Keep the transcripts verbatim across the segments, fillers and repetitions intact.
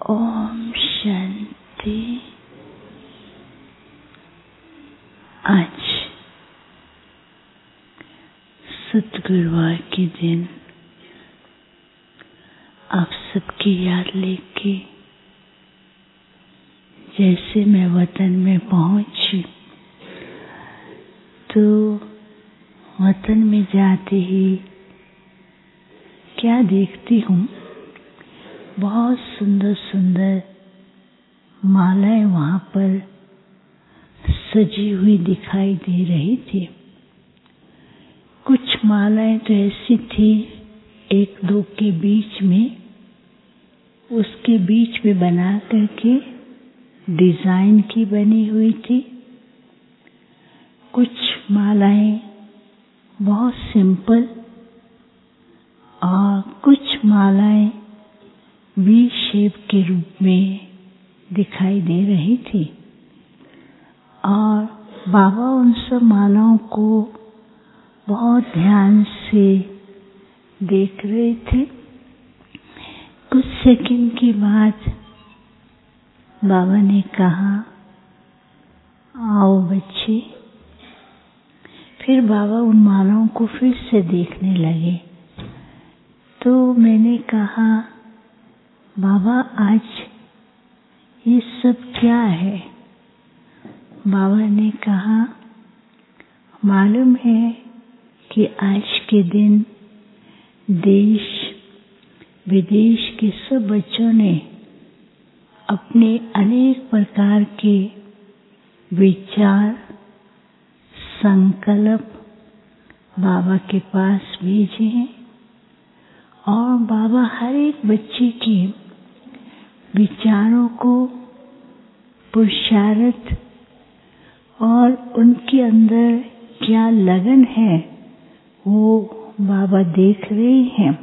ओम शांति। आज सद्गुरुवार के दिन आप सबकी याद लेके जैसे मैं वतन में पहुंची तो वतन में जाते ही क्या देखती हूँ, बहुत सुंदर सुंदर मालाएं वहाँ पर सजी हुई दिखाई दे रही थी। कुछ मालाएं तो ऐसी थी एक दो के बीच में, उसके बीच में बना करके डिजाइन की बनी हुई थी। कुछ मालाएं बहुत सिंपल और कुछ मालाएं वी शेप के रूप में दिखाई दे रही थी और बाबा उन सब मालाओं को बहुत ध्यान से देख रहे थे। कुछ सेकंड के बाद बाबा ने कहा, आओ बच्चे। फिर बाबा उन मालाओं को फिर से देखने लगे तो मैंने कहा, बाबा आज ये सब क्या है? बाबा ने कहा, मालूम है कि आज के दिन देश विदेश के सब बच्चों ने अपने अनेक प्रकार के विचार संकल्प बाबा के पास भेजे हैं और बाबा हर एक बच्चे के विचारों को पुरुषार्थ और उनके अंदर क्या लगन है वो बाबा देख रहे हैं।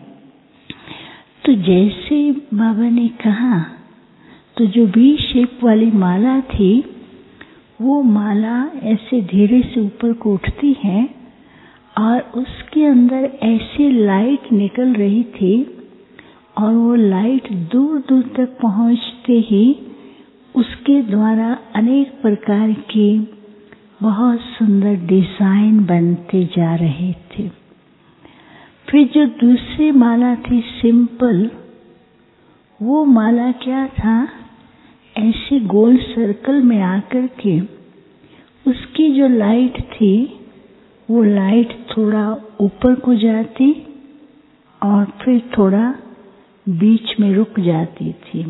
तो जैसे बाबा ने कहा तो जो वी शेप वाली माला थी वो माला ऐसे धीरे से ऊपर को उठती है और उसके अंदर ऐसी लाइट निकल रही थी और वो लाइट दूर दूर तक पहुंचते ही उसके द्वारा अनेक प्रकार के बहुत सुंदर डिजाइन बनते जा रहे थे। फिर जो दूसरी माला थी सिंपल, वो माला क्या था, ऐसे गोल सर्कल में आकर के उसकी जो लाइट थी वो लाइट थोड़ा ऊपर को जाती और फिर थोड़ा बीच में रुक जाती थी।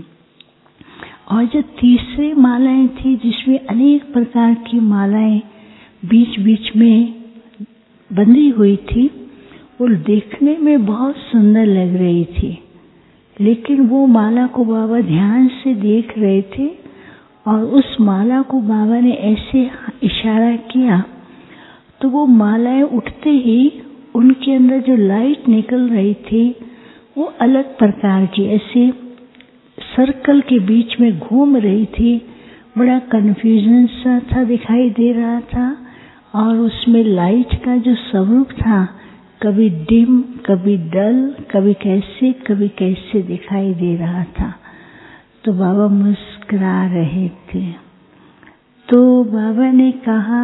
और जो तीसरी मालाएं थी जिसमें अनेक प्रकार की मालाएं बीच बीच में बंधी हुई थी, वो देखने में बहुत सुंदर लग रही थी, लेकिन वो माला को बाबा ध्यान से देख रहे थे और उस माला को बाबा ने ऐसे इशारा किया तो वो मालाएं उठते ही उनके अंदर जो लाइट निकल रही थी वो अलग प्रकार की ऐसे सर्कल के बीच में घूम रही थी। बड़ा कन्फ्यूजन सा था दिखाई दे रहा था और उसमें लाइट का जो स्वरूप था कभी डिम कभी डल कभी कैसे कभी कैसे दिखाई दे रहा था। तो बाबा मुस्कुरा रहे थे। तो बाबा ने कहा,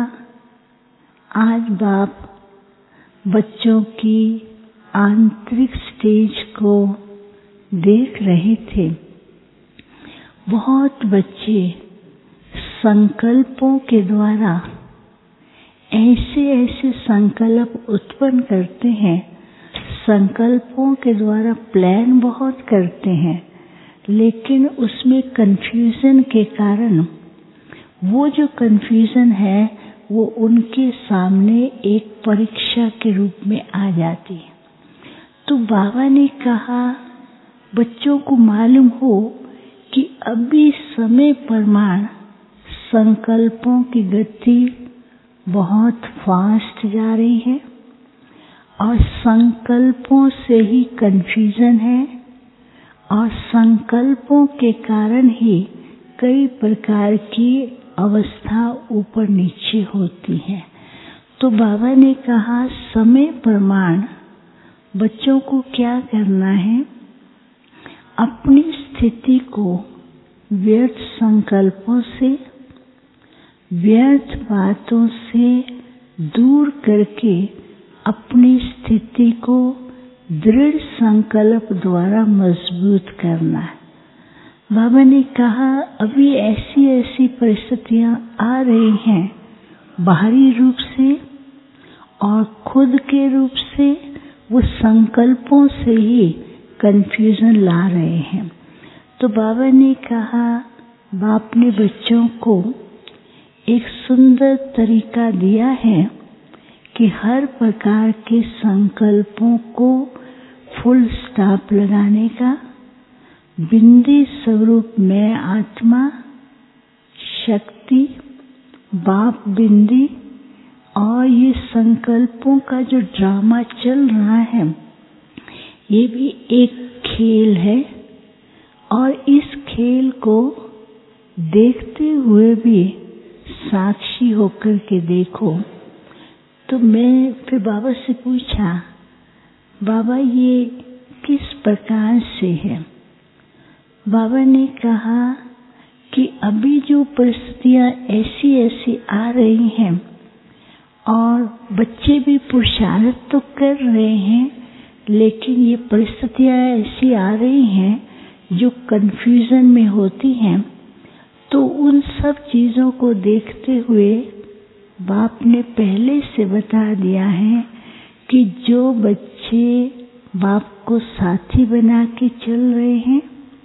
आज बाप बच्चों की आंतरिक स्टेज को देख रहे थे। बहुत बच्चे संकल्पों के द्वारा ऐसे ऐसे संकल्प उत्पन्न करते हैं, संकल्पों के द्वारा प्लान बहुत करते हैं, लेकिन उसमें कंफ्यूजन के कारण वो जो कंफ्यूजन है वो उनके सामने एक परीक्षा के रूप में आ जाती है। तो बाबा ने कहा, बच्चों को मालूम हो कि अभी समय प्रमाण संकल्पों की गति बहुत फास्ट जा रही है और संकल्पों से ही कंफ्यूजन है और संकल्पों के कारण ही कई प्रकार की अवस्था ऊपर नीचे होती है। तो बाबा ने कहा, समय प्रमाण बच्चों को क्या करना है, अपनी स्थिति को व्यर्थ संकल्पों से, व्यर्थ बातों से दूर करके अपनी स्थिति को दृढ़ संकल्प द्वारा मजबूत करना है। बाबा ने कहा अभी ऐसी ऐसी परिस्थितियां आ रही हैं बाहरी रूप से और खुद के रूप से, वो संकल्पों से ही कंफ्यूजन ला रहे हैं। तो बाबा ने कहा, बाप ने बच्चों को एक सुंदर तरीका दिया है कि हर प्रकार के संकल्पों को फुल स्टॉप लगाने का। बिंदी स्वरूप में आत्मा, शक्ति, बाप बिंदी, और ये संकल्पों का जो ड्रामा चल रहा है ये भी एक खेल है, और इस खेल को देखते हुए भी साक्षी होकर के देखो। तो मैं फिर बाबा से पूछा, बाबा ये किस प्रकार से है? बाबा ने कहा कि अभी जो परिस्थितियां ऐसी ऐसी आ रही हैं और बच्चे भी पुरुषार्थ तो कर रहे हैं, लेकिन ये परिस्थितियां ऐसी आ रही हैं जो कंफ्यूजन में होती हैं। तो उन सब चीज़ों को देखते हुए बाप ने पहले से बता दिया है कि जो बच्चे बाप को साथी बना के चल रहे हैं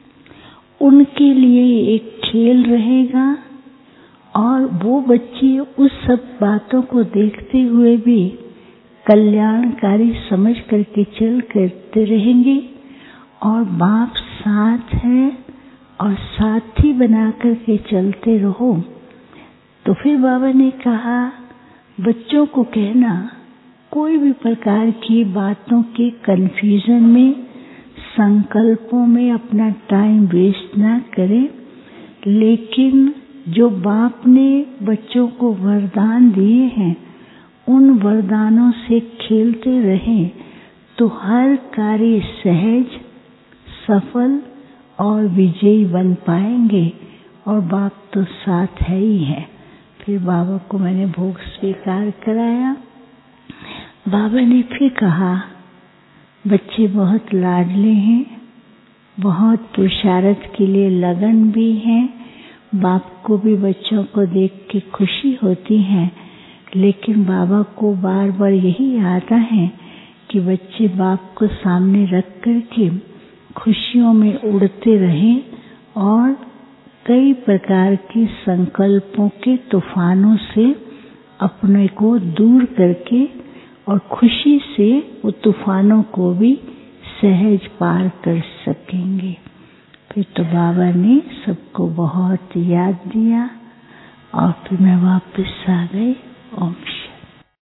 उनके लिए एक खेल रहेगा, और वो बच्चे उस सब बातों को देखते हुए भी कल्याणकारी समझ करके चल करते रहेंगे, और बाप साथ है और साथी बना करके चलते रहो। तो फिर बाबा ने कहा बच्चों को कहना कोई भी प्रकार की बातों के कंफ्यूजन में, संकल्पों में अपना टाइम वेस्ट ना करें, लेकिन जो बाप ने बच्चों को वरदान दिए हैं उन वरदानों से खेलते रहें तो हर कार्य सहज, सफल और विजयी बन पाएंगे, और बाप तो साथ है ही है। फिर बाबा को मैंने भोग स्वीकार कराया। बाबा ने फिर कहा बच्चे बहुत लाडले हैं, बहुत पुरुषार्थ के लिए लगन भी हैं, बाप को भी बच्चों को देख के खुशी होती है, लेकिन बाबा को बार बार यही आता है कि बच्चे बाप को सामने रख कर के खुशियों में उड़ते रहें और कई प्रकार के संकल्पों के तूफानों से अपने को दूर करके और खुशी से वो तूफानों को भी सहज पार कर सकेंगे। फिर तो बाबा ने सबको बहुत याद दिया और फिर मैं वापस आ गई। ओम